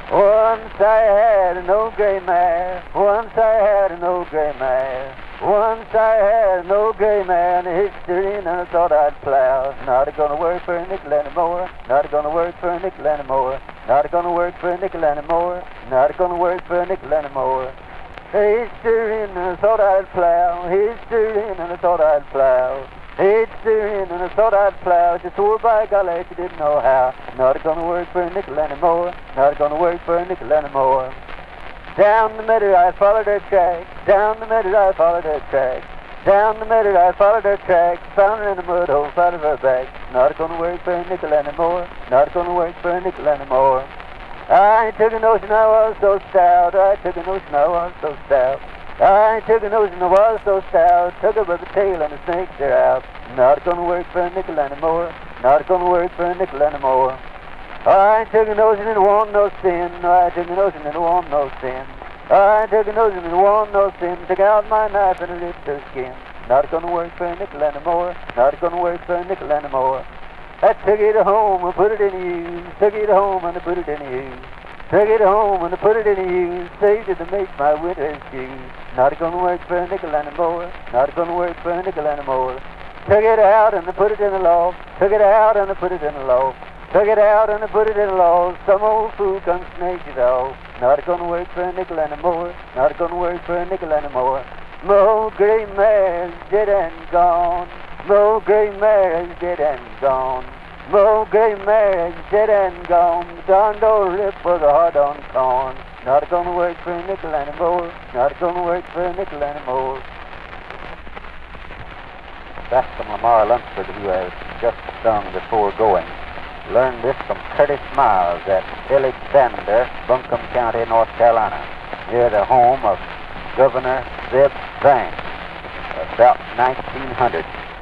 Once I had an old gray mare. Once I had an old gray mare. Once I had an old gray mare and a history, and I thought I'd plow. Not gonna work for a nickel anymore. Not gonna work for a nickel anymore. Not gonna work for a nickel anymore. Not gonna work for a nickel anymore. History, and I thought I'd plow. History, and I thought I'd plow. History, and I thought I'd plow. Just swore by golly, she didn't know how. Not gonna work for a nickel anymore. Not gonna work for a nickel anymore. Down the meadow I followed her track. Down the meadow I followed her track. Down the meadow I followed her track. Found her in a mud hole, out of her back. Not gonna work for a nickel anymore. Not gonna work for a nickel anymore. I took a notion I was so stout. I took a notion I was so stout. I took a notion I was so stout. Took her by the tail and the snakes are out. Not gonna work for a nickel anymore. Not gonna work for a nickel anymore. I took a notion and want no sin. I took a notion and want no sin. I took a notion and want no sin. Took out my knife and ripped her skin. Not gonna work for a nickel anymore. Not gonna work for a nickel anymore. I took it home and put it in use. Took it home and I put it in use. Took it home and I put it in use. Saved it to make my winter shoes. Not gonna work for a nickel anymore. Not gonna work for a nickel anymore. Took it out and I put it in the loft. Took it out and I put it in the loft. Took it out and I put it in the loft. Some old fool come snake it off. Not gonna work for a nickel anymore. Not gonna work for a nickel anymore. My old gray mare's dead and gone. My old gray mare's dead and gone. My old gray mare's dead and gone. Darned old rip was a hard-on corn. Not gonna work for a nickel anymore. Not gonna work for a nickel anymore. That's from Lamar Lunsford, who has just sung the foregoing. Learned this from Curtis Miles at Alexander, Buncombe County, North Carolina, near the home of Governor Zeb Banks, about 1900.